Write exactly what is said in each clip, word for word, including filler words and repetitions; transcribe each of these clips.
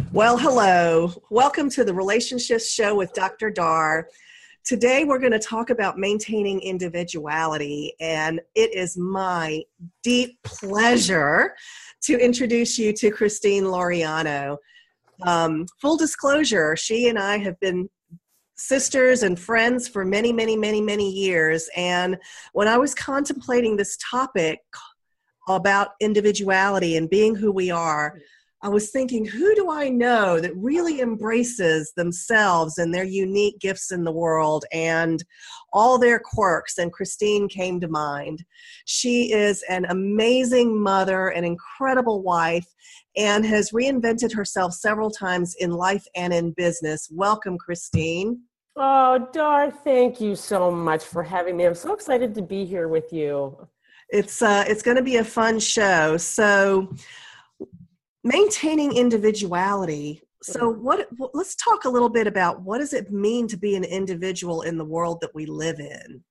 Well, hello. Welcome to the Relationships Show with Doctor Dar. Today we're going to talk about maintaining individuality, and it is my deep pleasure to introduce you to Christine Laureano. Um, full disclosure, she and I have been sisters and friends for many, many, many, many years, and when I was contemplating this topic about individuality and being who we are, I was thinking, who do I know that really embraces themselves and their unique gifts in the world and all their quirks? And Christine came to mind. She is an amazing mother, an incredible wife, and has reinvented herself several times in life and in business. Welcome, Christine. Oh, Dar, thank you so much for having me. I'm so excited to be here with you. It's uh, it's going to be a fun show. So, maintaining individuality. So what, let's talk a little bit about what does it mean to be an individual in the world that we live in?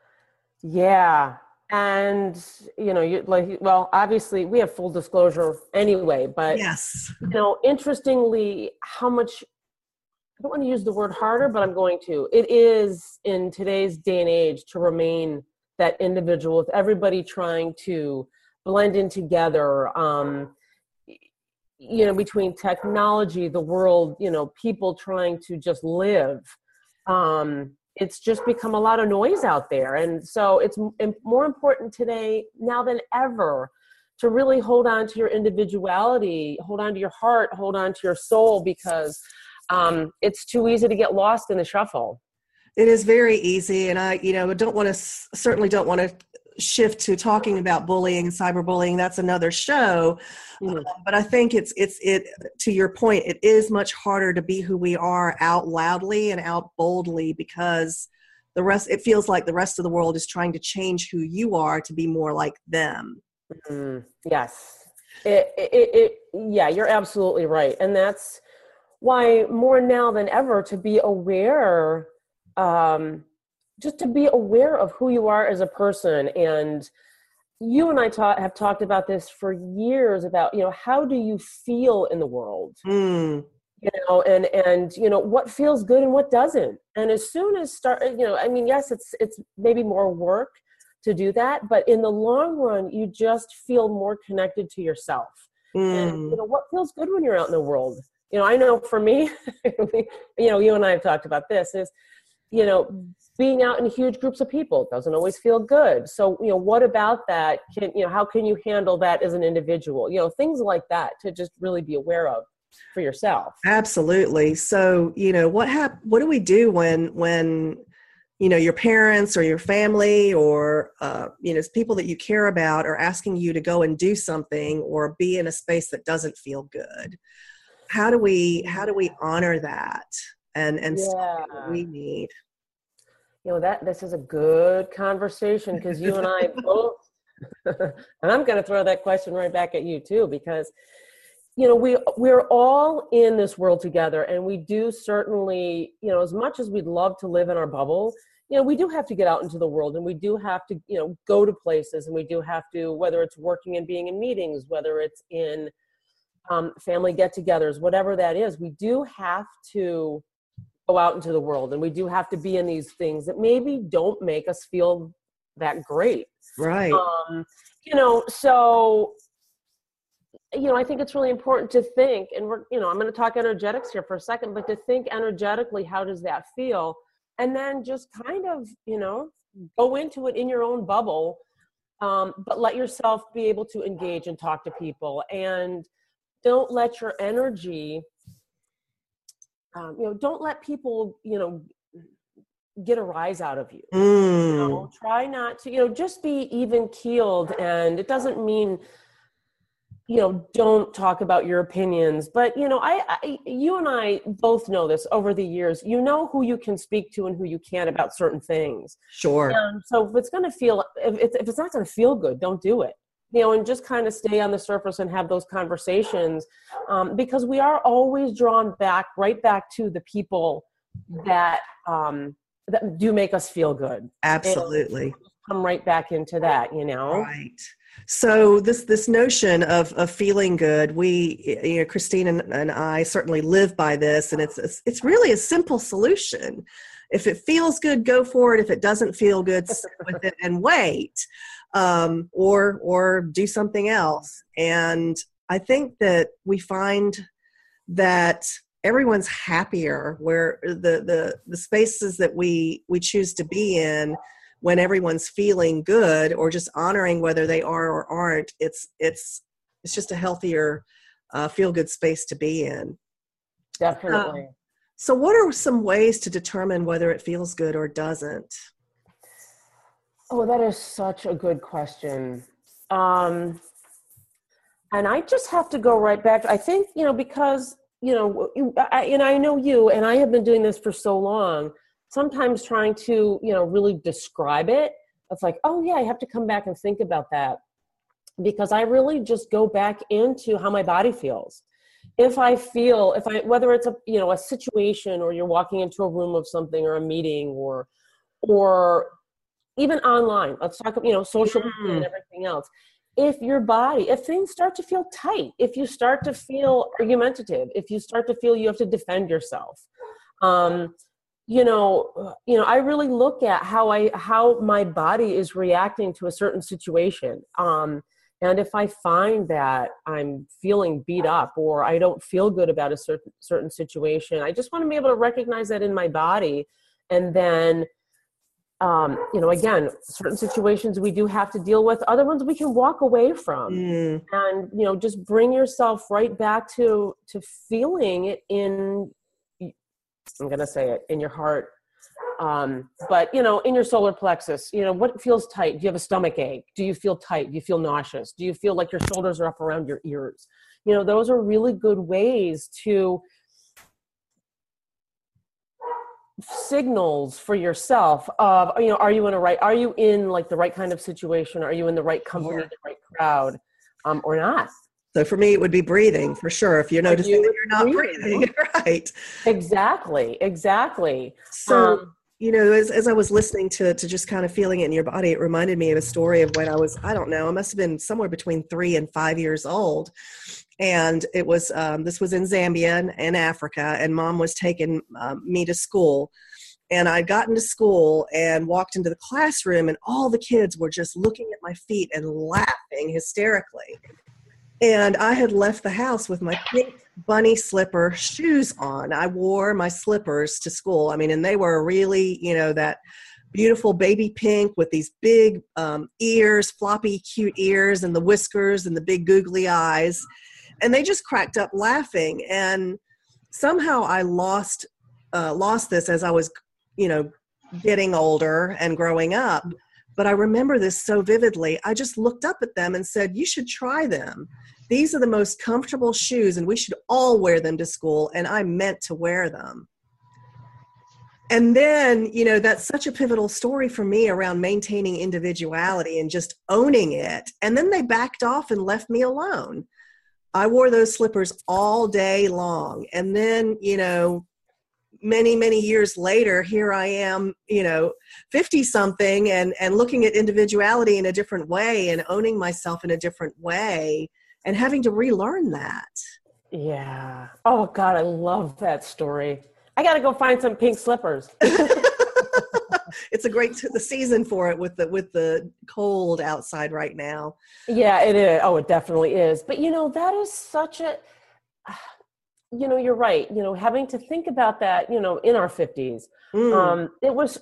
Yeah. And, you know, you like, well, obviously we have full disclosure anyway, but, yes, you know, interestingly, how much, I don't want to use the word harder, but I'm going to, it is in today's day and age to remain that individual with everybody trying to blend in together, um, you know, between technology, the world, you know, people trying to just live. Um, it's just become a lot of noise out there. And so it's m- more important today now than ever to really hold on to your individuality, hold on to your heart, hold on to your soul, because um, it's too easy to get lost in the shuffle. It is very easy. And I, you know, don't want to, certainly don't want to shift to talking about bullying and cyberbullying. That's another show. Mm-hmm. Um, but I think it's, it's, it, to your point, it is much harder to be who we are out loudly and out boldly, because the rest, it feels like the rest of the world is trying to change who you are to be more like them. Mm-hmm. Yes. It, it, it, yeah, you're absolutely right. And that's why more now than ever to be aware, um, just to be aware of who you are as a person. And you and I ta- have talked about this for years about, you know, how do you feel in the world? Mm. You know, and, and, you know, what feels good and what doesn't. And as soon as start, you know, I mean, yes, it's, it's maybe more work to do that, but in the long run, you just feel more connected to yourself. Mm. And, you know, what feels good when you're out in the world? You know, I know for me, you know, you and I have talked about this is, you know, being out in huge groups of people doesn't always feel good. So, you know, what about that? Can, you know, how can you handle that as an individual? You know, things like that to just really be aware of for yourself. Absolutely. So, you know, what hap- what do we do when, when, you know, your parents or your family or, uh, you know, people that you care about are asking you to go and do something or be in a space that doesn't feel good? How do we, how do we honor that and, and yeah. still get what we need? You know, that this is a good conversation because you and I both, and I'm going to throw that question right back at you too, because, you know, we, we're all in this world together, and we do certainly, you know, as much as we'd love to live in our bubble, you know, we do have to get out into the world, and we do have to, you know, go to places, and we do have to, whether it's working and being in meetings, whether it's in um, family get-togethers, whatever that is, we do have to go out into the world, and we do have to be in these things that maybe don't make us feel that great. Right. Um, you know, so, you know, I think it's really important to think, and we're, you know, I'm going to talk energetics here for a second, but to think energetically, how does that feel? And then just kind of, you know, go into it in your own bubble, um, but let yourself be able to engage and talk to people, and don't let your energy Um, you know, don't let people, you know, get a rise out of you. Mm. You know, try not to, you know, just be even keeled. And it doesn't mean, you know, don't talk about your opinions. But, you know, I, I, you and I both know this over the years. You know who you can speak to and who you can't about certain things. Sure. And so if it's going to feel, if it's, if it's not going to feel good, don't do it. You know, and just kind of stay on the surface and have those conversations, um, because we are always drawn back, right back to the people that um, that do make us feel good. Absolutely. And come right back into that, you know? Right. So this this notion of of feeling good, we, you know, Christine and, and I certainly live by this, and it's it's really a simple solution. If it feels good, go for it. If it doesn't feel good, sit with it and wait, um, or or do something else. And I think that we find that everyone's happier where the the the spaces that we we choose to be in when everyone's feeling good, or just honoring whether they are or aren't. It's it's it's just a healthier, uh, feel good space to be in. Definitely. Um, so what are some ways to determine whether it feels good or doesn't? Oh, that is such a good question. Um, and I just have to go right back. I think, you know, because, you know, you, I, and I know you, and I have been doing this for so long, sometimes trying to, you know, really describe it, it's like, oh yeah, I have to come back and think about that, because I really just go back into how my body feels. If I feel, if I, whether it's a, you know, a situation, or you're walking into a room of something, or a meeting, or, or even online, let's talk, you know, social media and everything else. If your body, if things start to feel tight, if you start to feel argumentative, if you start to feel you have to defend yourself, um, you know, you know, I really look at how I, how my body is reacting to a certain situation. Um, and if I find that I'm feeling beat up, or I don't feel good about a certain, certain situation, I just want to be able to recognize that in my body. And then, um, you know, again, certain situations we do have to deal with, other ones we can walk away from. Mm. And, you know, just bring yourself right back to, to feeling it in, I'm going to say it, in your heart. Um, but, you know, in your solar plexus, you know, what feels tight? Do you have a stomach ache? Do you feel tight? Do you feel nauseous? Do you feel like your shoulders are up around your ears? You know, those are really good ways to signals for yourself of, you know, are you in a right, are you in like the right kind of situation? Are you in the right company, Yeah. the right crowd, um, or not? So for me, it would be breathing for sure. If you're noticing you that you're not breathing? breathing, right? Exactly, exactly. So, Um, you know, as, as I was listening to, to just kind of feeling it in your body, it reminded me of a story of when I was, I don't know, I must have been somewhere between three and five years old. And it was, um, this was in Zambia in, in Africa, and mom was taking um, me to school. And I'd gotten to school and walked into the classroom, and all the kids were just looking at my feet and laughing hysterically. And I had left the house with my pink bunny slipper shoes on. I wore my slippers to school. I mean, and they were really, you know, that beautiful baby pink with these big um, ears, floppy, cute ears, and the whiskers and the big googly eyes. And they just cracked up laughing. And somehow I lost, uh, lost this as I was, you know, getting older and growing up. But I remember this so vividly. I just looked up at them and said, you should try them. These are the most comfortable shoes, and we should all wear them to school. And I meant to wear them. And then, you know, that's such a pivotal story for me around maintaining individuality and just owning it. And then they backed off and left me alone. I wore those slippers all day long. And then, you know, many, many years later, here I am, you know, fifty something and, and looking at individuality in a different way and owning myself in a different way and having to relearn that. Yeah. Oh God, I love that story. I got to go find some pink slippers. It's a great t- the season for it with the with the cold outside right now. Yeah, it is. Oh, it definitely is. But you know, that is such a, you know, you're right. You know, having to think about that, you know, in our fifties, Mm. um, it was,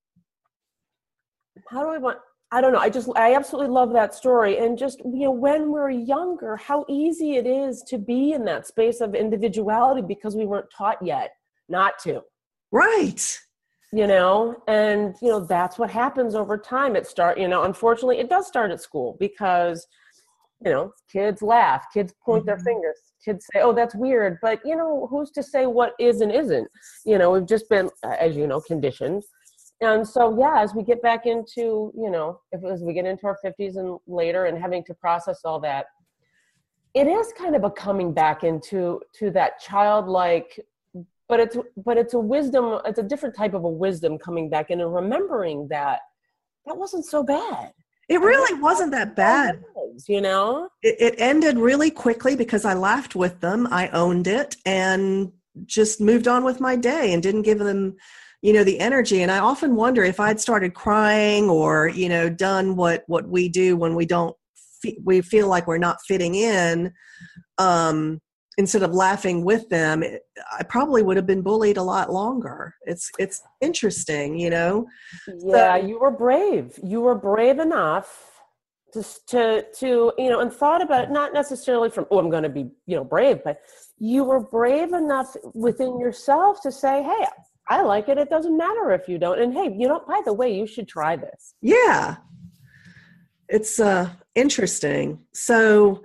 how do I want, I don't know. I just, I absolutely love that story. And just, you know, when we're younger, how easy it is to be in that space of individuality because we weren't taught yet not to. Right. You know, and, you know, that's what happens over time. It start, you know, unfortunately it does start at school because, you know, kids laugh, kids point mm-hmm. their fingers, kids say, oh, that's weird. But, you know, who's to say what is and isn't? You know, we've just been, as you know, conditioned. And so, yeah, as we get back into, you know, if, as we get into our fifties and later and having to process all that, it is kind of a coming back into to that childlike, but it's but it's a wisdom, it's a different type of a wisdom coming back in and remembering that that wasn't so bad. It really wasn't that bad. Was, you know, it, it ended really quickly because I laughed with them. I owned it and just moved on with my day and didn't give them, you know, the energy. And I often wonder if I'd started crying or, you know, done what, what we do when we don't, fe- we feel like we're not fitting in, um, instead of laughing with them, it, I probably would have been bullied a lot longer. It's, it's interesting, you know? Yeah, So, you were brave. You were brave enough to, to, to, you know, and thought about it, not necessarily from, oh, I'm going to be, you know, brave, but you were brave enough within yourself to say, hey, I like it. It doesn't matter if you don't. And hey, you know, by the way, you should try this. yeah, it's uh, interesting. So,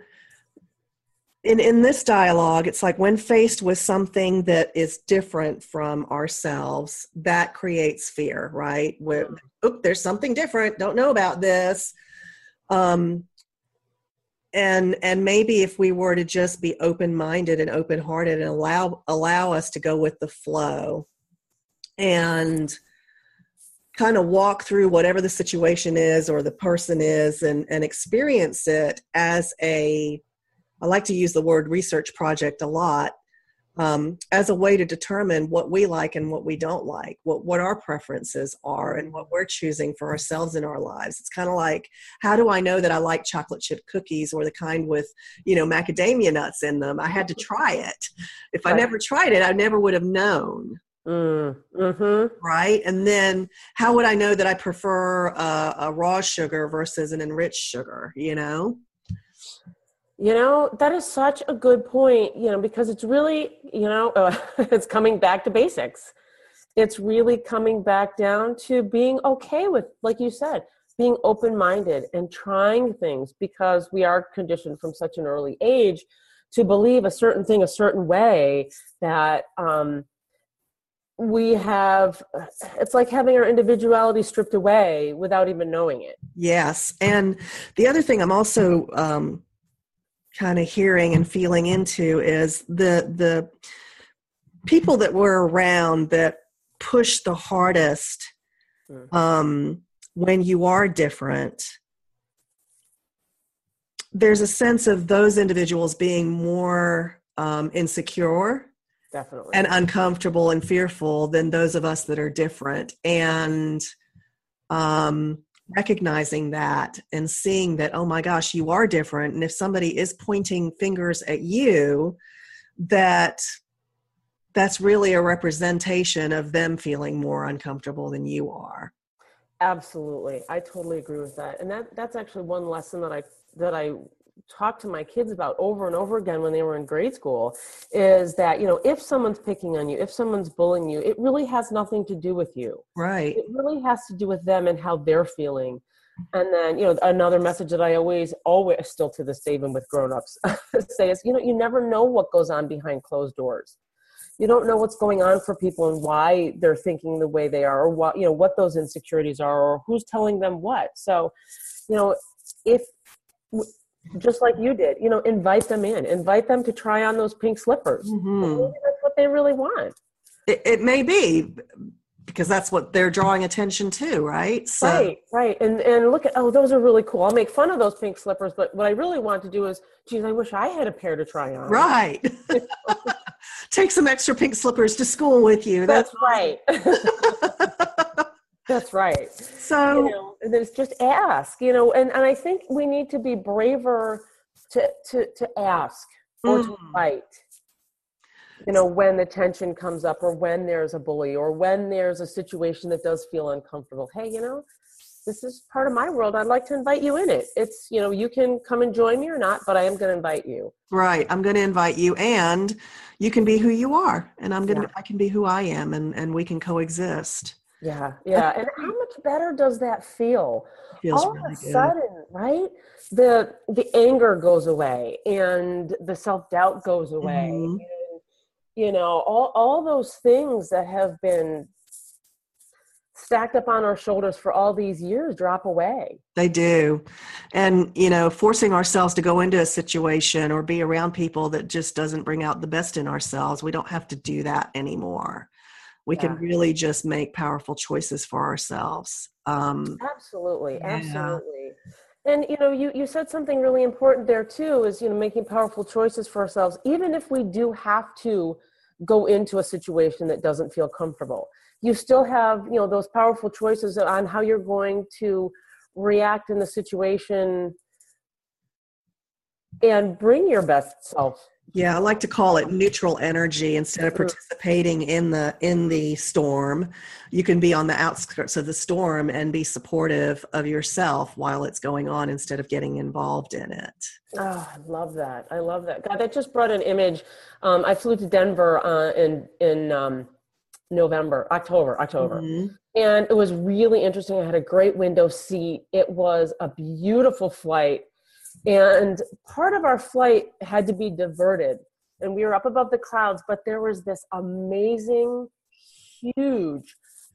In, in this dialogue, it's like when faced with something that is different from ourselves, that creates fear, right? Where, oh, there's something different, don't know about this. Um, and and maybe if we were to just be open-minded and open-hearted and allow allow us to go with the flow and kind of walk through whatever the situation is or the person is and, and experience it as a, I like to use the word research project a lot, um, as a way to determine what we like and what we don't like, what, what our preferences are and what we're choosing for ourselves in our lives. It's kind of like, how do I know that I like chocolate chip cookies or the kind with, you know, macadamia nuts in them? I had to try it. If I never tried it, I never would have known. Mm, mm-hmm. Right. And then how would I know that I prefer a, a raw sugar versus an enriched sugar, you know? You know, that is such a good point, you know, because it's really, you know, uh, it's coming back to basics. It's really coming back down to being okay with, like you said, being open-minded and trying things, because we are conditioned from such an early age to believe a certain thing a certain way that um, we have, it's like having our individuality stripped away without even knowing it. Yes. And the other thing I'm also, um, kind of hearing and feeling into is the the people that were around that push the hardest, um, when you are different. There's a sense of those individuals being more um, insecure, Definitely, and uncomfortable and fearful than those of us that are different. And um, recognizing that and seeing that, oh my gosh, you are different. And if somebody is pointing fingers at you, that that's really a representation of them feeling more uncomfortable than you are. Absolutely. I totally agree with that. And that that's actually one lesson that I that I talk to my kids about over and over again when they were in grade school, is that, you know, if someone's picking on you, if someone's bullying you, it really has nothing to do with you. Right. It really has to do with them and how they're feeling. And then, you know, another message that I always, always, still to this day, even with grownups, say is, you know, you never know what goes on behind closed doors. You don't know what's going on for people and why they're thinking the way they are, or what, you know, what those insecurities are, or who's telling them what. So, you know, if, just like you did, you know, invite them in, invite them to try on those pink slippers. Mm-hmm. Maybe that's what they really want. It, it may be, because that's what they're drawing attention to, right? So, right, right. And and look at, oh, those are really cool. I'll make fun of those pink slippers, but what I really want to do is, geez, I wish I had a pair to try on. Right. Take some extra pink slippers to school with you. That's, that's right. That's right. So, you know, and it's just ask, you know, and, and I think we need to be braver to to to ask or mm. to fight. You know, when the tension comes up, or when there's a bully, or when there's a situation that does feel uncomfortable. Hey, you know, this is part of my world. I'd like to invite you in it. It's, you know, you can come and join me or not, but I am going to invite you. Right. I'm going to invite you, and you can be who you are, and I'm going to, yeah. I can be who I am, and, and we can coexist. Yeah. Yeah. And how much better does that feel? Feels all really of a good. sudden, right? The, the anger goes away, and the self-doubt goes away. Mm-hmm. And, you know, all, all those things that have been stacked up on our shoulders for all these years drop away. They do. And, you know, forcing ourselves to go into a situation or be around people that just doesn't bring out the best in ourselves, we don't have to do that anymore. We yeah. can really just make powerful choices for ourselves. Um, absolutely. yeah. Absolutely. And, you know, you, you said something really important there too, is, you know, making powerful choices for ourselves, even if we do have to go into a situation that doesn't feel comfortable. You still have, you know, those powerful choices on how you're going to react in the situation and bring your best self. Yeah, I like to call it neutral energy. Instead of participating in the in the storm, you can be on the outskirts of the storm and be supportive of yourself while it's going on instead of getting involved in it. Oh, I love that. I love that. God, that just brought an image. Um, I flew to Denver uh, in in um, November, October, October. Mm-hmm. And it was really interesting. I had a great window seat. It was a beautiful flight. And part of our flight had to be diverted. And we were up above the clouds, but there was this amazing, huge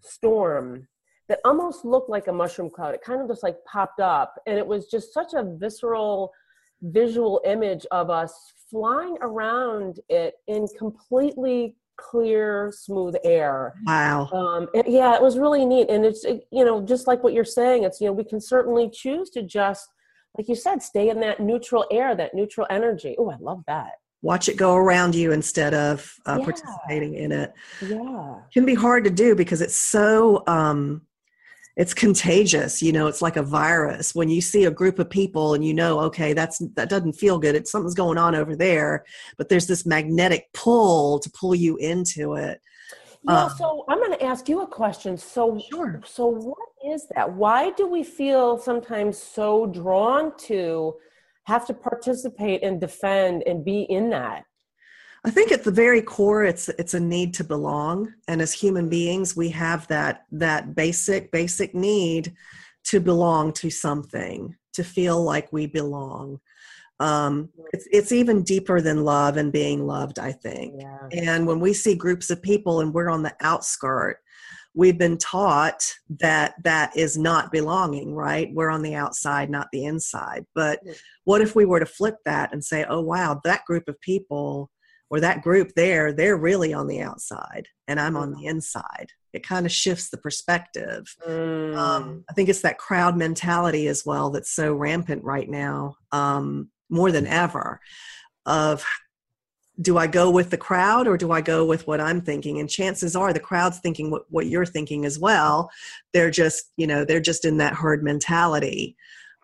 storm that almost looked like a mushroom cloud. It kind of just like popped up. And it was just such a visceral visual image of us flying around it in completely clear, smooth air. Wow. Um, and yeah, it was really neat. And it's, it, you know, just like what you're saying, it's, you know, we can certainly choose to just, like you said, stay in that neutral air, that neutral energy. Oh, I love that. Watch it go around you instead of uh, yeah. participating in it. Yeah. It can be hard to do because it's so, um, it's contagious. You know, it's like a virus. When you see a group of people and you know, okay, that's, that doesn't feel good. It's something's going on over there, but there's this magnetic pull to pull you into it. Yeah. Um, So I'm going to ask you a question. So, sure. So what is that? Why do we feel sometimes so drawn to have to participate and defend and be in that? I think at the very core, it's it's a need to belong. And as human beings, we have that that basic, basic need to belong to something, to feel like we belong. Um, it's it's even deeper than love and being loved, I think. Yeah. And when we see groups of people and we're on the outskirt, we've been taught that that is not belonging, right? We're on the outside, not the inside. But what if we were to flip that and say, oh, wow, that group of people or that group there, they're really on the outside and I'm on the inside. It kind of shifts the perspective. Mm. Um, I think it's that crowd mentality as well that's so rampant right now, um, more than ever, of do I go with the crowd or do I go with what I'm thinking? And chances are the crowd's thinking what, what you're thinking as well. They're just, you know, they're just in that herd mentality.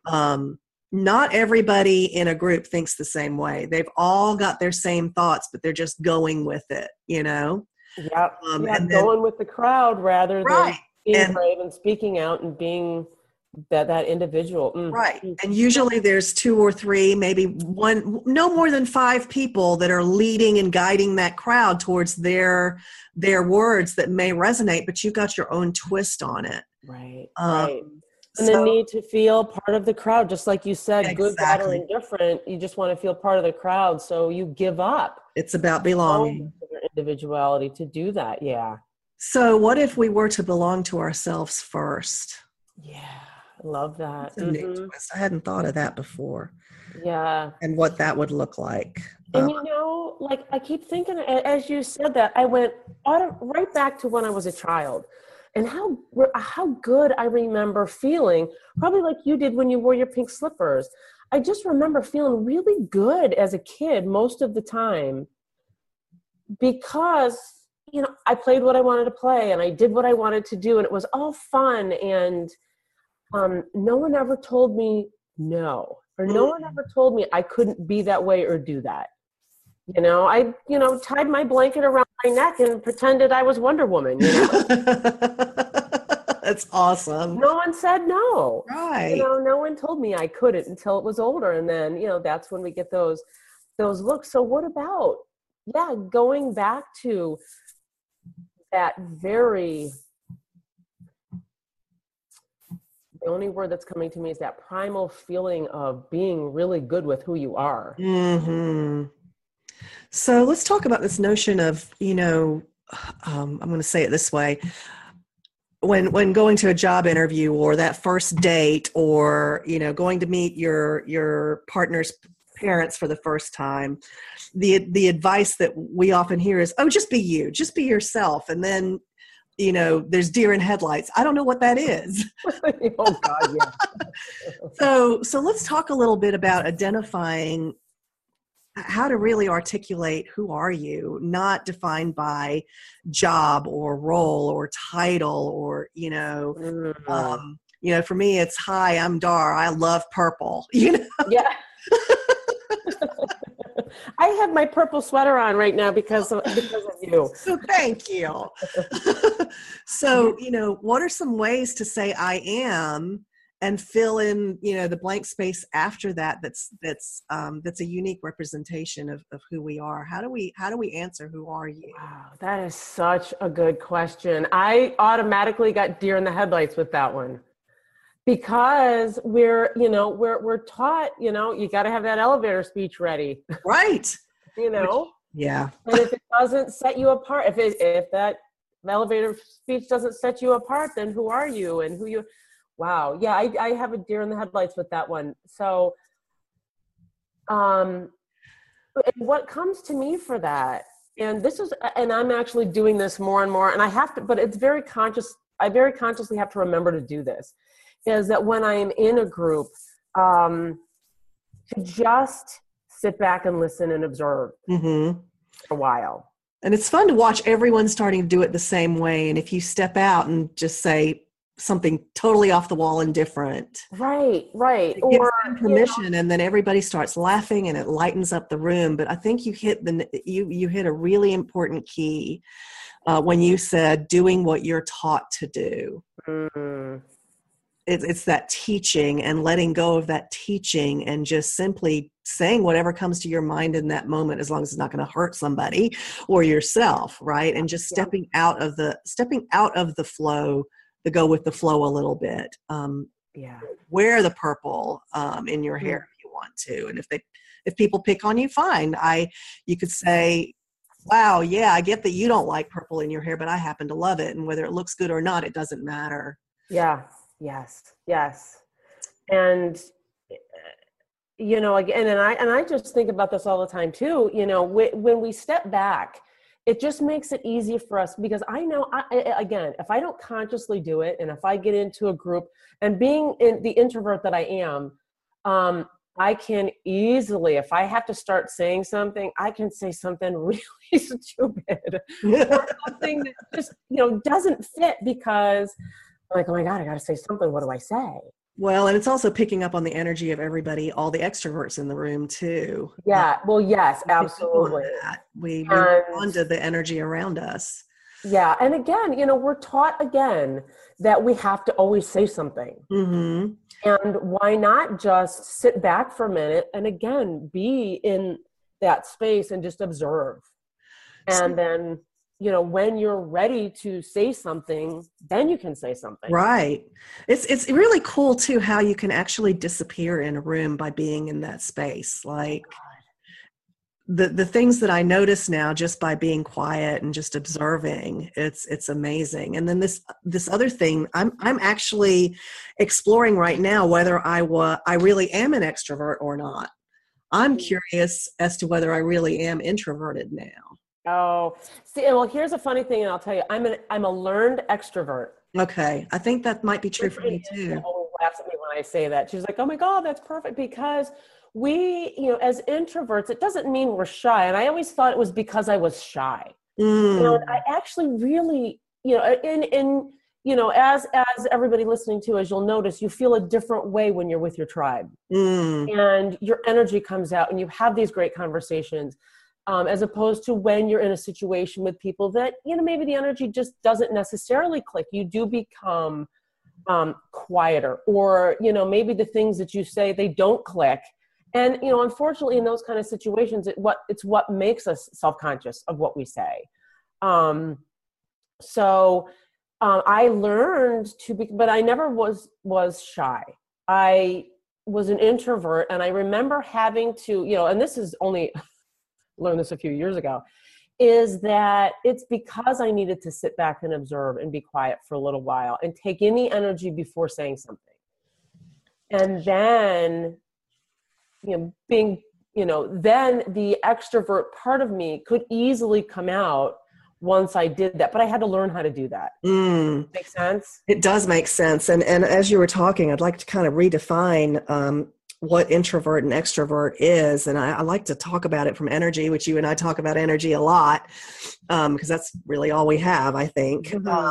Um, not everybody in a group thinks the same way. They've all got their same thoughts, but they're just going with it, you know? Yep. Um, yeah, and then, going with the crowd rather right. than being and, brave and speaking out and being that that individual. Mm. Right. And usually there's two or three, maybe one, no more than five people that are leading and guiding that crowd towards their their words that may resonate, but you've got your own twist on it. Right. Um, right. And so, the need to feel part of the crowd, just like you said, exactly. good, bad, or indifferent. You just want to feel part of the crowd, so you give up. It's about belonging. Your individuality to do that. Yeah. So what if we were to belong to ourselves first? Yeah. I love that. That's a new mm-hmm. twist. I hadn't thought of that before. Yeah. And what that would look like. And um, you know, like I keep thinking, as you said that, I went auto, right back to when I was a child. And how how good I remember feeling, probably like you did when you wore your pink slippers. I just remember feeling really good as a kid most of the time because, you know, I played what I wanted to play and I did what I wanted to do and it was all fun. And um, no one ever told me no, or no one ever told me I couldn't be that way or do that. You know, I, you know, tied my blanket around my neck and pretended I was Wonder Woman, you know? That's awesome. No one said no. Right. You know, no one told me I couldn't until it was older. And then, you know, that's when we get those, those looks. So what about, yeah, going back to that very, the only word that's coming to me is that primal feeling of being really good with who you are. Mm-hmm. So let's talk about this notion of, you know, um, I'm going to say it this way. When when going to a job interview or that first date or, you know, going to meet your your partner's parents for the first time, the the advice that we often hear is, oh, just be you, just be yourself. And then you know, there's deer in headlights. I don't know what that is. Oh God, yeah. So, so let's talk a little bit about identifying how to really articulate who are you, not defined by job or role or title or, you know, Mm. um, you know, for me, it's, hi, I'm Dar. I love purple, you know? Yeah. I have my purple sweater on right now because of, because of you. So thank you. So, you know, what are some ways to say I am and fill in, you know, the blank space after that that's that's um, that's a unique representation of, of who we are? How do we how do we answer who are you? Wow, that is such a good question. I automatically got deer in the headlights with that one. Because we're, you know, we're we're taught, you know, you got to have that elevator speech ready, Right. you know. Which, yeah. And if it doesn't set you apart, if it, if that elevator speech doesn't set you apart, then who are you and who you? Wow, yeah, I I have a deer in the headlights with that one. So, um, and what comes to me for that, and this is, and I'm actually doing this more and more, and I have to, but it's very conscious. I very consciously have to remember to do this. Is that when I am in a group, um, to just sit back and listen and observe Mm-hmm. for a while. And it's fun to watch everyone starting to do it the same way. And if you step out and just say something totally off the wall and different, Right, right. it gives Or them permission, you know, and then everybody starts laughing and it lightens up the room. But I think you hit the you you hit a really important key uh, when you said doing what you're taught to do. Mm. It's, it's that teaching and letting go of that teaching and just simply saying whatever comes to your mind in that moment, as long as it's not going to hurt somebody or yourself, right? And just stepping yeah. out of the stepping out of the flow, the go with the flow a little bit. Um, yeah, wear the purple um, in your hair mm. if you want to, and if they if people pick on you, fine. I you could say, wow, yeah, I get that you don't like purple in your hair, but I happen to love it, and whether it looks good or not, it doesn't matter. Yeah. Yes, yes. And, you know, again, and I, and I just think about this all the time too, you know, when we step back, it just makes it easy for us because I know, I, again, if I don't consciously do it, and if I get into a group and being in the introvert that I am, um, I can easily, if I have to start saying something, I can say something really stupid or something that just, you know, doesn't fit because I'm like, oh my God, I got to say something. What do I say? Well, and it's also picking up on the energy of everybody, all the extroverts in the room too. Yeah. Uh, well, yes, absolutely. We, we respond to the energy around us. Yeah. And again, you know, we're taught again that we have to always say something. Mm-hmm. And why not just sit back for a minute and again, be in that space and just observe. And so, then, you know, when you're ready to say something, then you can say something. Right. It's it's really cool too how you can actually disappear in a room by being in that space. Like the the things that I notice now just by being quiet and just observing, it's it's amazing. And then this this other thing, I'm I'm actually exploring right now whether I wa- I really am an extrovert or not. I'm curious as to whether I really am introverted now. Oh, see, well, here's a funny thing, and I'll tell you, I'm an I'm a learned extrovert. Okay, I think that might be true for me too. Always laughs at me when I say that. She's like, "Oh my God, that's perfect," because we, you know, as introverts, it doesn't mean we're shy. And I always thought it was because I was shy. Mm. You know, I actually really, you know, in in you know, as as everybody listening to, as you'll notice, you feel a different way when you're with your tribe, mm. and your energy comes out, and you have these great conversations. Um, as opposed to when you're in a situation with people that, you know, maybe the energy just doesn't necessarily click. You do become um, quieter, or, you know, maybe the things that you say, they don't click. And, you know, unfortunately in those kind of situations, it, what it's what makes us self-conscious of what we say. Um, so um, I learned to be, but I never was, was shy. I was an introvert, and I remember having to, you know, and this is only, learned this a few years ago, is that it's because I needed to sit back and observe and be quiet for a little while and take in the energy before saying something. And then, you know, being, you know, then the extrovert part of me could easily come out once I did that, but I had to learn how to do that. Mm. Make sense? It does make sense. And and as you were talking, I'd like to kind of redefine um, what introvert and extrovert is. And I, I like to talk about it from energy, which you and I talk about energy a lot, um, because that's really all we have, I think. Mm-hmm. Um,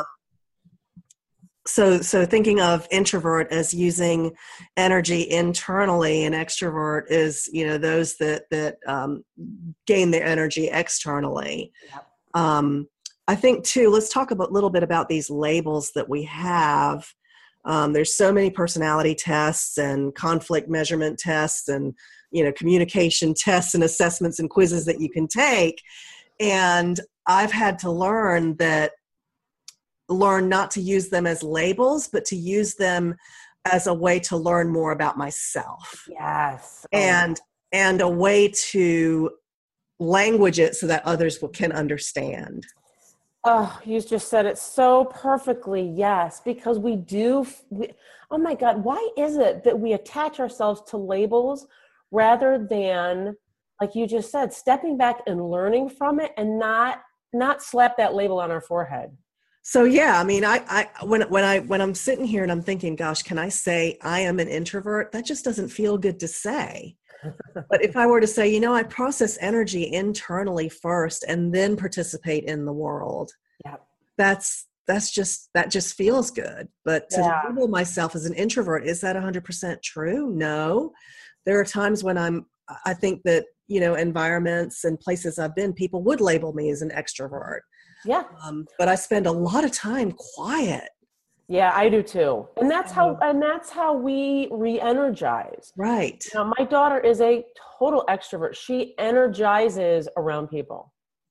so so thinking of introvert as using energy internally, and extrovert is, you know, those that, that um, gain their energy externally. Yep. Um, I think too, let's talk a little bit about these labels that we have. Um, there's so many personality tests and conflict measurement tests and, you know, communication tests and assessments and quizzes that you can take. And I've had to learn that, learn not to use them as labels, but to use them as a way to learn more about myself. Yes. And, and a way to language it so that others will, can understand. Oh, you just said it so perfectly. Yes, because we do. We, oh my God, why is it that we attach ourselves to labels rather than, like you just said, stepping back and learning from it, and not not slap that label on our forehead? So yeah, I mean, I, I when when I when I'm sitting here and I'm thinking, gosh, can I say I am an introvert? That just doesn't feel good to say. But if I were to say, you know, I process energy internally first and then participate in the world, yeah, that's that's just that just feels good. But to yeah. label myself as an introvert, is that one hundred percent true? No. There are times when I'm, I think that, you know, environments and places I've been, people would label me as an extrovert. Yeah. Um, but I spend a lot of time quiet. Yeah, I do too. And that's how, and that's how we re-energize. Right. You know, my daughter is a total extrovert. She energizes around people.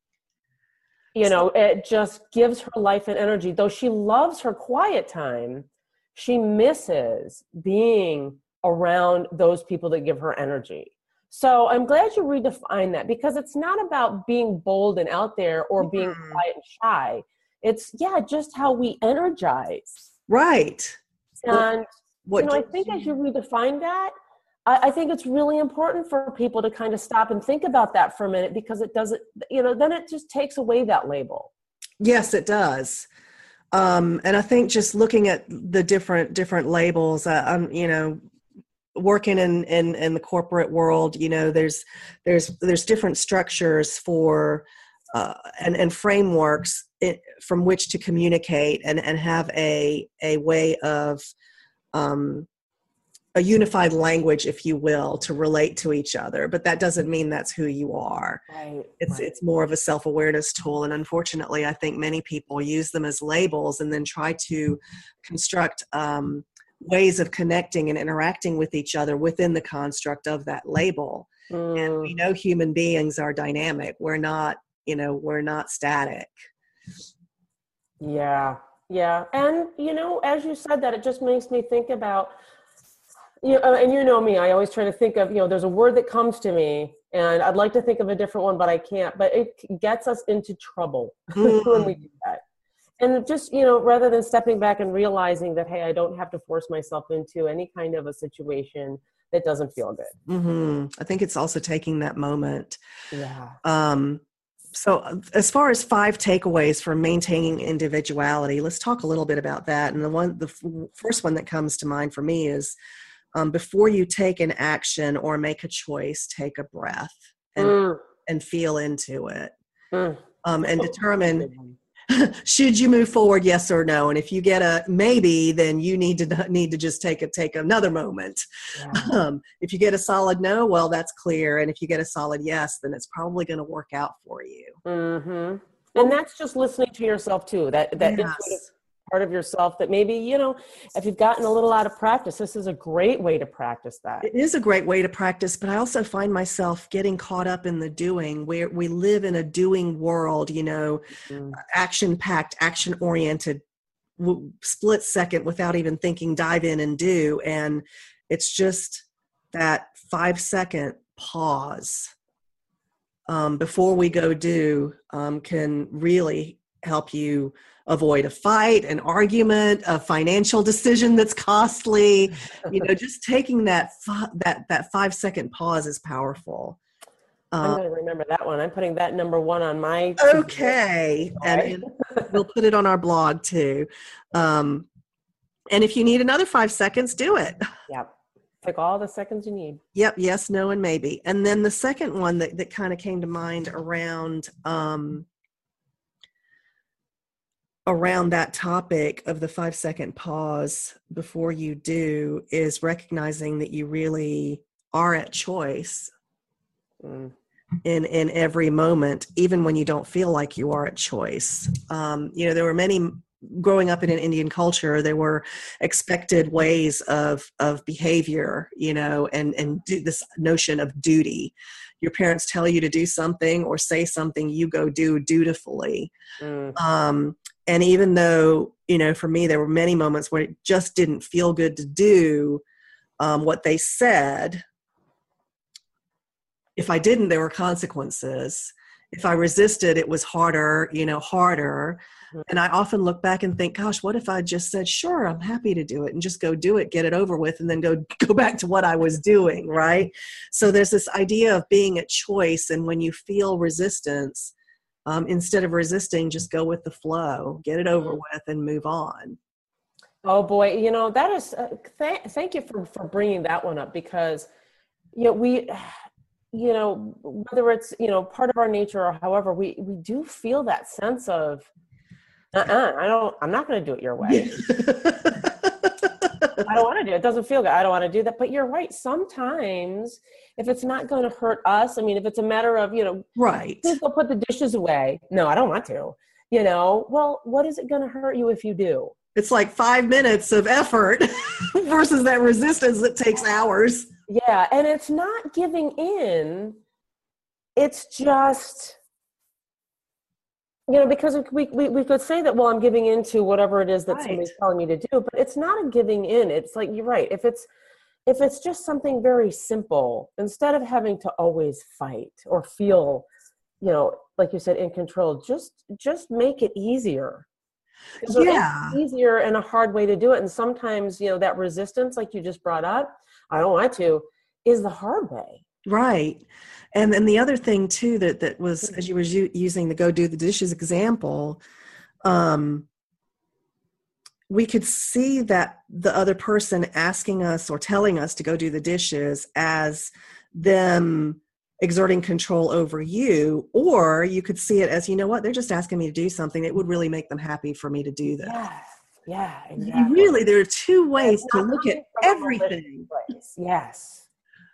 You know, it just gives her life and energy. Though she loves her quiet time, she misses being around those people that give her energy. So I'm glad you redefined that, because it's not about being bold and out there or being mm-hmm. quiet and shy. It's, yeah, just how we energize. Right. And, what, you know, I think you... as you redefine that, I, I think it's really important for people to kind of stop and think about that for a minute, because it doesn't, you know, then it just takes away that label. Yes, it does. Um, and I think just looking at the different, different labels, uh, I'm, you know, working in, in, in the corporate world, you know, there's, there's, there's different structures for, uh, and, and frameworks it, from which to communicate and, and have a, a way of, um, a unified language, if you will, to relate to each other. But that doesn't mean that's who you are. Right. It's, right. it's more of a self-awareness tool. And unfortunately, I think many people use them as labels and then try to construct, um, ways of connecting and interacting with each other within the construct of that label. Mm. And we know human beings are dynamic. We're not, you know, we're not static. Yeah. Yeah. And, you know, as you said that, it just makes me think about, you know, and you know me, I always try to think of, you know, there's a word that comes to me and I'd like to think of a different one, but I can't, but it gets us into trouble mm. when we do that. And just, you know, rather than stepping back and realizing that, hey, I don't have to force myself into any kind of a situation that doesn't feel good. Mm-hmm. I think it's also taking that moment. Yeah. Um, so as far as five takeaways for maintaining individuality, let's talk a little bit about that. And the one, the f- first one that comes to mind for me is um, before you take an action or make a choice, take a breath and, mm. and feel into it mm. um, and determine should you move forward, yes or no? And if you get a maybe, then you need to need to just take a take another moment. Yeah. Um, if you get a solid no, well, that's clear. And if you get a solid yes, then it's probably going to work out for you. Mm-hmm. And that's just listening to yourself too. That that yes. intuitive part of yourself that maybe, you know, if you've gotten a little out of practice, this is a great way to practice that. It is a great way to practice, but I also find myself getting caught up in the doing, where we live in a doing world, you know, mm. action-packed, action-oriented, w- split second without even thinking, dive in and do. And it's just that five second pause um, before we go do um, can really help you avoid a fight, an argument, a financial decision that's costly. You know, just taking that fi- that that five second pause is powerful. I'm going to remember that one. I'm putting that number one on my. Okay. And, and we'll put it on our blog too. Um, and if you need another five seconds, do it. Yep. Take all the seconds you need. Yep. Yes, no, and maybe. And then the second one that, that kind of came to mind around, um, around that topic of the five second pause before you do is recognizing that you really are at choice mm. in, in every moment, even when you don't feel like you are at choice. Um, you know, there were many, growing up in an Indian culture, there were expected ways of, of behavior, you know, and, and do this notion of duty. Your parents tell you to do something or say something, you go do dutifully. Mm. Um, And even though, you know, for me, there were many moments where it just didn't feel good to do um, what they said. If I didn't, there were consequences. If I resisted, it was harder, you know, harder. And I often look back and think, gosh, what if I just said, sure, I'm happy to do it and just go do it, get it over with, and then go, go back to what I was doing, right? So there's this idea of being at choice. And when you feel resistance, Um, instead of resisting, just go with the flow, get it over with, and move on. Oh boy, you know, that is, uh, th- thank you for, for bringing that one up, because, you know, we, you know, whether it's, you know, part of our nature or however, we, we do feel that sense of, uh-uh, I don't, I'm not going to do it your way. I don't want to do it. It doesn't feel good. I don't want to do that. But you're right. Sometimes if it's not going to hurt us, I mean, if it's a matter of, you know, right, please go put the dishes away. No, I don't want to, you know, well, what is it going to hurt you if you do? It's like five minutes of effort versus that resistance that takes hours. Yeah. And it's not giving in. It's just, you know, because we, we we could say that, well, I'm giving in to whatever it is that right. somebody's telling me to do, but it's not a giving in. It's like, you're right. If it's, if it's just something very simple, instead of having to always fight or feel, you know, like you said, in control, just, just make it easier. Yeah. It's easier and a hard way to do it. And sometimes, you know, that resistance, like you just brought up, I don't want to, is the hard way. Right. And then the other thing too, that, that was, as you were u- using the go do the dishes example, um, we could see that the other person asking us or telling us to go do the dishes as them exerting control over you, or you could see it as, you know what, they're just asking me to do something. It would really make them happy for me to do this. Yeah, yeah, exactly. Really, there are two ways to look at everything. Yes.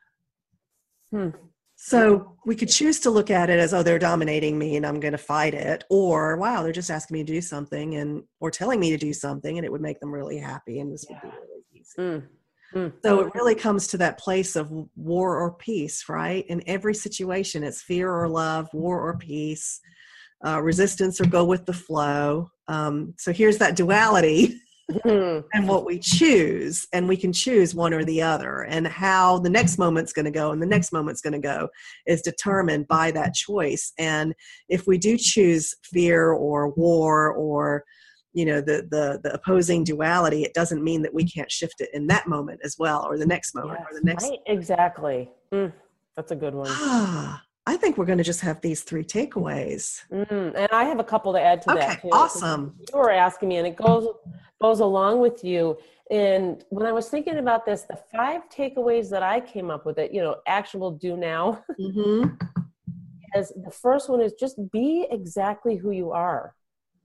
Hmm. So we could choose to look at it as, oh, they're dominating me and I'm going to fight it. Or, wow, they're just asking me to do something and or telling me to do something and it would make them really happy and this would be really easy. Mm. Mm. So it really comes to that place of war or peace, right? In every situation, it's fear or love, war or peace, uh, resistance or go with the flow. Um, so here's that duality. And what we choose, and we can choose one or the other, and how the next moment's going to go and the next moment's going to go is determined by that choice. And if we do choose fear or war or, you know, the the the opposing duality, it doesn't mean that we can't shift it in that moment as well, or the next moment, yes, or the next. Right, exactly. Mm, that's a good one. Ah, I think we're going to just have these three takeaways. Mm, and I have a couple to add to okay, that too. Awesome. You were asking me, and it goes goes along with you. And when I was thinking about this, the five takeaways that I came up with, it, you know, actual do now, mm-hmm. is the first one is just be exactly who you are.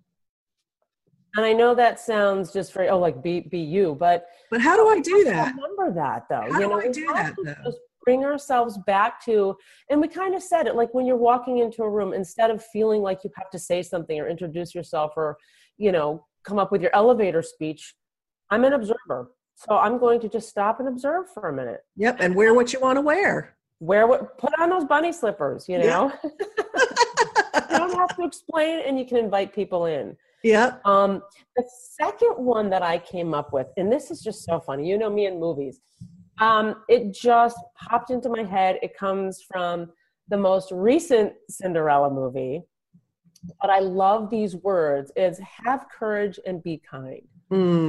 And I know that sounds just very, oh, like be be you, but but how do I do that? Remember that though. How you know, do I do that though? Just bring ourselves back to, and we kind of said it, like when you're walking into a room, instead of feeling like you have to say something or introduce yourself or, you know, come up with your elevator speech, I'm an observer. So I'm going to just stop and observe for a minute. Yep. And wear what you want to wear. Wear what, put on those bunny slippers, you know, yeah. You don't have to explain and you can invite people in. Yeah. Um, the second one that I came up with, and this is just so funny, you know me in movies, um, it just popped into my head. It comes from the most recent Cinderella movie, but I love these words, is have courage and be kind.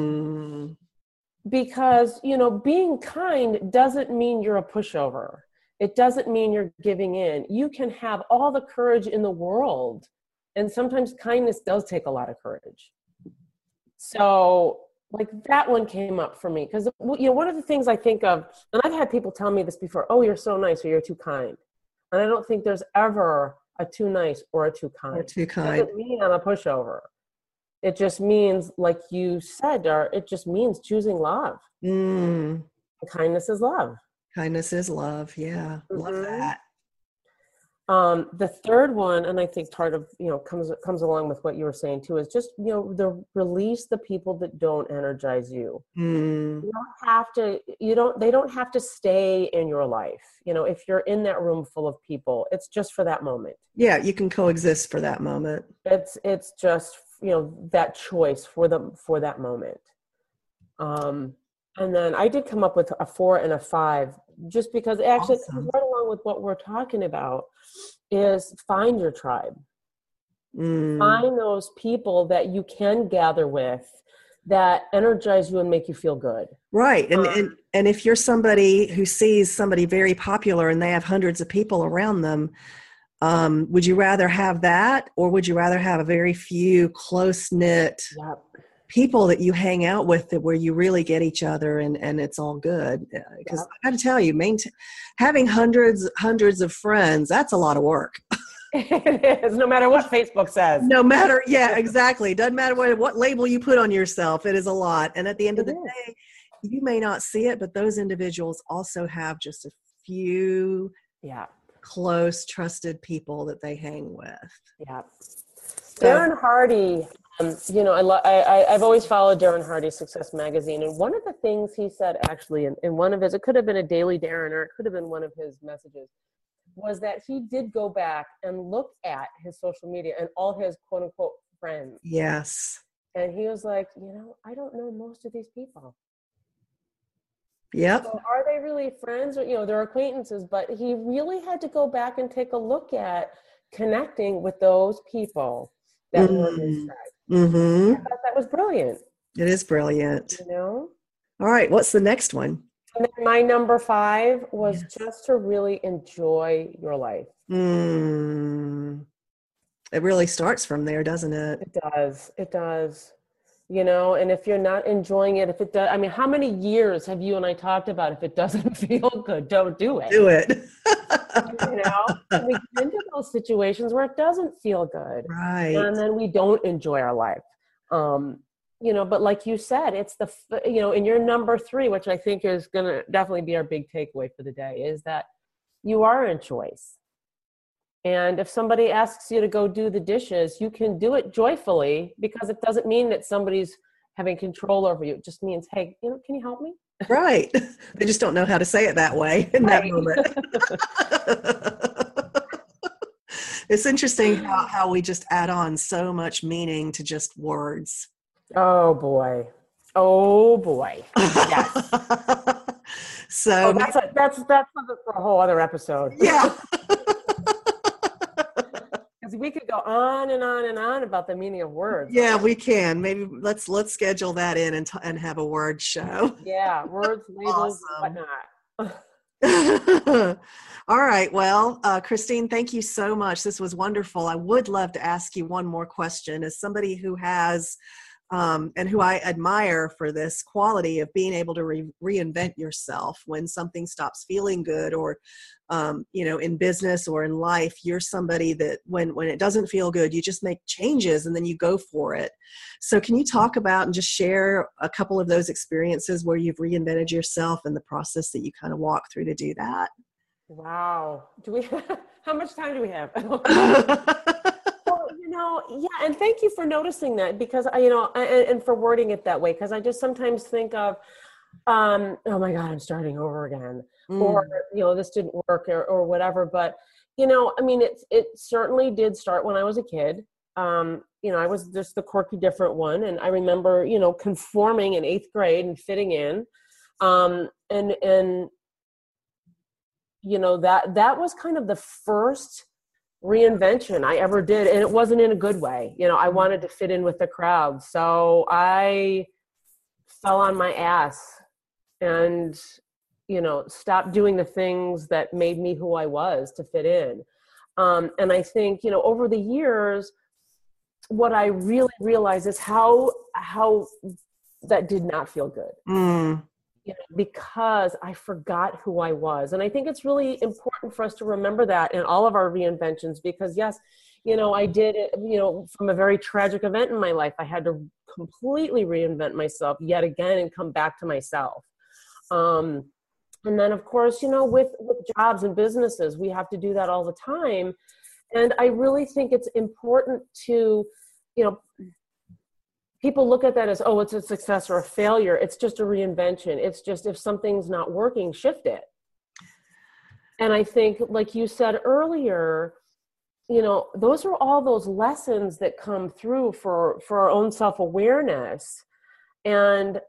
Mm. Because, you know, being kind doesn't mean you're a pushover. it doesn't mean you're giving in. You can have all the courage in the world. And sometimes kindness does take a lot of courage. So like that one came up for me because, you know, one of the things I think of, and I've had people tell me this before, oh, you're so nice or you're too kind. And I don't think there's ever a too nice or a too kind. Or too kind. It doesn't mean I'm a pushover. It just means, like you said, or it just means choosing love. Mm. Kindness is love. Kindness is love. Yeah. Mm-hmm. Love that. Um, the third one, and I think part of, you know, comes comes along with what you were saying too, is just, you know, the release the people that don't energize you. Mm. You don't have to, you don't, they don't have to stay in your life. You know, if you're in that room full of people, it's just for that moment. Yeah, you can coexist for that moment. It's it's just, you know, that choice for the for that moment. Um, and then I did come up with a four and a five, just because it actually Awesome. comes right along with what we're talking about, is find your tribe. Mm. Find those people that you can gather with that energize you and make you feel good. Right. And, um, and and if you're somebody who sees somebody very popular and they have hundreds of people around them, um, would you rather have that, or would you rather have a very few close-knit yep. people that you hang out with, that where you really get each other and, and it's all good? Because Yep. I got to tell you, maintain, having hundreds, hundreds of friends, that's a lot of work. It is, no matter what Facebook says. No matter, yeah, exactly. Doesn't matter what, what label you put on yourself, it is a lot. And at the end of It the is. day, you may not see it, but those individuals also have just a few Yeah. close, trusted people that they hang with. Yeah. So, Darren Hardy, um, you know, I, lo- I, I, I've always followed Darren Hardy's Success Magazine. And one of the things he said, actually, in, in one of his, it could have been a daily Darren, or it could have been one of his messages, was that he did go back and look at his social media and all his quote unquote friends. yes. And he was like, you know, I don't know most of these people. Yep. So are they really friends, or, you know, they're acquaintances? But he really had to go back and take a look at connecting with those people that Mm. were his tribe. Mm-hmm. I thought that was brilliant. It is brilliant. You know? All right. What's the next one? And then my number five was Yes. just to really enjoy your life. Mm. It really starts from there, doesn't it? It does. It does. You know, and if you're not enjoying it, if it does, I mean, how many years have you and I talked about, if it doesn't feel good, don't do it. Do it. You know, and we get into those situations where it doesn't feel good. Right. And then we don't enjoy our life. Um, you know, but like you said, it's the, you know, in your number three, which I think is going to definitely be our big takeaway for the day, is that you are in choice. And if somebody asks you to go do the dishes, you can do it joyfully, because it doesn't mean that somebody's having control over you. It just means, hey, you know, can you help me? Right. They just don't know how to say it that way in Right. that moment. It's interesting how, how we just add on so much meaning to just words. Oh boy. Oh boy. Yes. So Oh, that's a, that's that's something for a whole other episode. yeah. Because we could go on and on and on about the meaning of words. Yeah, we can. Maybe let's let's schedule that in and t- and have a word show. Yeah, words, labels, Awesome. whatnot. All right. Well, uh, Christine, thank you so much. This was wonderful. I would love to ask you one more question. As somebody who has, um, and who I admire for this quality of being able to re- reinvent yourself when something stops feeling good, or, um, you know, in business or in life, you're somebody that when, when it doesn't feel good, you just make changes and then you go for it. So can you talk about and just share a couple of those experiences where you've reinvented yourself and the process that you kind of walk through to do that? Wow. Do we? How much time do we have? Well, you know, yeah, and thank you for noticing that, because I, you know, and, and for wording it that way, because I just sometimes think of, um, oh my God, I'm starting over again, Mm. or you know, this didn't work, or, or whatever. But you know, I mean, it it certainly did start when I was a kid. Um, you know, I was just the quirky, different one, and I remember, you know, conforming in eighth grade and fitting in, um, and and you know, that that was kind of the first reinvention I ever did, and it wasn't in a good way. You know, I wanted to fit in with the crowd, so I fell on my ass and you know, stop doing the things that made me who I was to fit in. Um, and I think, you know, over the years, what I really realized is how, how that did not feel good. Mm. You know, because I forgot who I was. And I think it's really important for us to remember that in all of our reinventions, because yes, you know, I did it, you know, from a very tragic event in my life, I had to completely reinvent myself yet again and come back to myself. Um, and then of course, you know, with, with jobs and businesses, we have to do that all the time. And I really think it's important to, you know, people look at that as, oh, it's a success or a failure. It's just a reinvention. It's just, if something's not working, shift it. And I think, like you said earlier, you know, those are all those lessons that come through for, for our own self-awareness. And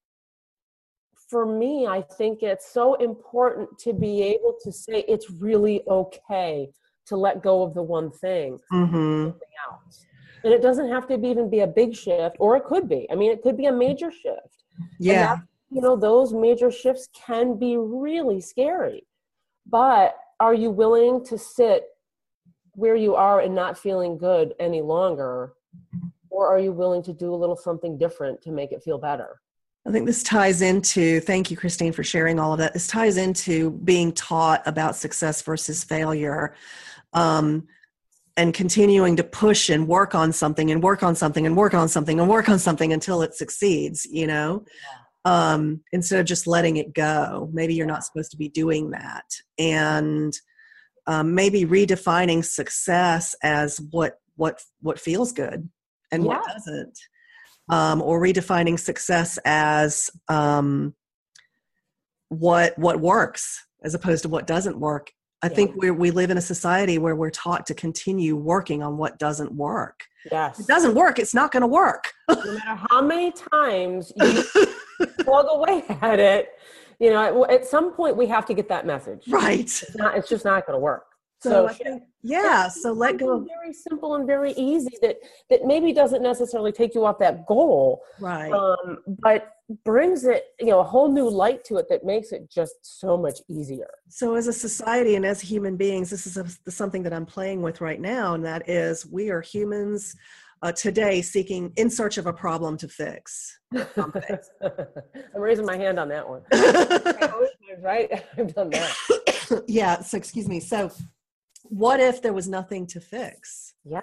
for me, I think it's so important to be able to say it's really okay to let go of the one thing, Mm-hmm. something else. And it doesn't have to be, even be a big shift, or it could be. I mean, it could be a major shift. Yeah. And that, you know, those major shifts can be really scary. But are you willing to sit where you are and not feeling good any longer? Or are you willing to do a little something different to make it feel better? I think this ties into, thank you, Christine, for sharing all of that. This ties into being taught about success versus failure, um, and continuing to push and work on something and work on something and work on something and work on something until it succeeds, you know, um, instead of just letting it go. Maybe you're not supposed to be doing that. And um, maybe redefining success as what, what, what feels good and Yeah. what doesn't. Um, or redefining success as um, what what works as opposed to what doesn't work. I Yeah. think we we live in a society where we're taught to continue working on what doesn't work. Yes. If it doesn't work, it's not going to work. No matter how many times you plug away at it, you know, at, at some point we have to get that message. Right. It's not. It's just not going to work. So, So, I think, yeah, so let go. something very simple and very easy that that maybe doesn't necessarily take you off that goal, Right. um, but brings it, you know, a whole new light to it that makes it just so much easier. So as a society and as human beings, this is a, something that I'm playing with right now, and that is we are humans uh, today seeking, in search of a problem to fix. I'm raising my hand on that one. Right? I've done that. Yeah, so excuse me. So what if there was nothing to fix? Yeah.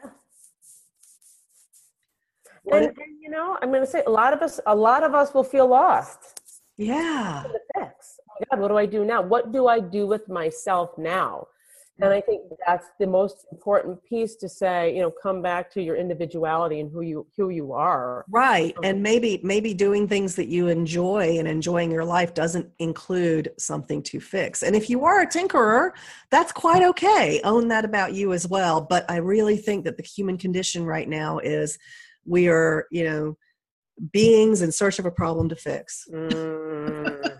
What And, if, and you know, I'm going to say a lot of us, a lot of us will feel lost. yeah. The fix. Oh my God, what do I do now? What do I do with myself now? And I think that's the most important piece to say, you know, come back to your individuality and who you, who you are. Right. And maybe, maybe doing things that you enjoy and enjoying your life doesn't include something to fix. And if you are a tinkerer, that's quite okay. Own that about you as well. But I really think that the human condition right now is we are, you know, beings in search of a problem to fix. Mm.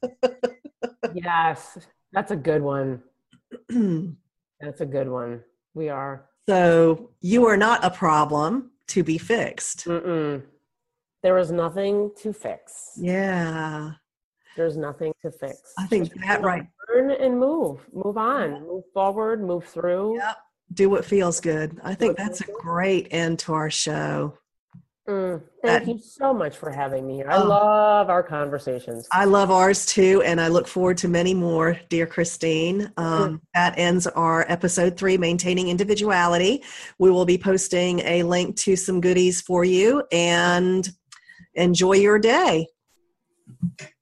Yes. That's a good one. That's a good one. We are. So you are not a problem to be fixed. Mm-mm. There is nothing to fix. Yeah. There's nothing to fix. I think Just, that you know, right. Learn and move. Move on. Move forward. Move through. Yep. Do what feels good. I think that's a great end to our show. Mm, thank That- you so much for having me here. I Oh. love our conversations. I love ours too, and I look forward to many more, dear Christine. Um, that ends our episode three, Maintaining Individuality. We will be posting a link to some goodies for you, and enjoy your day.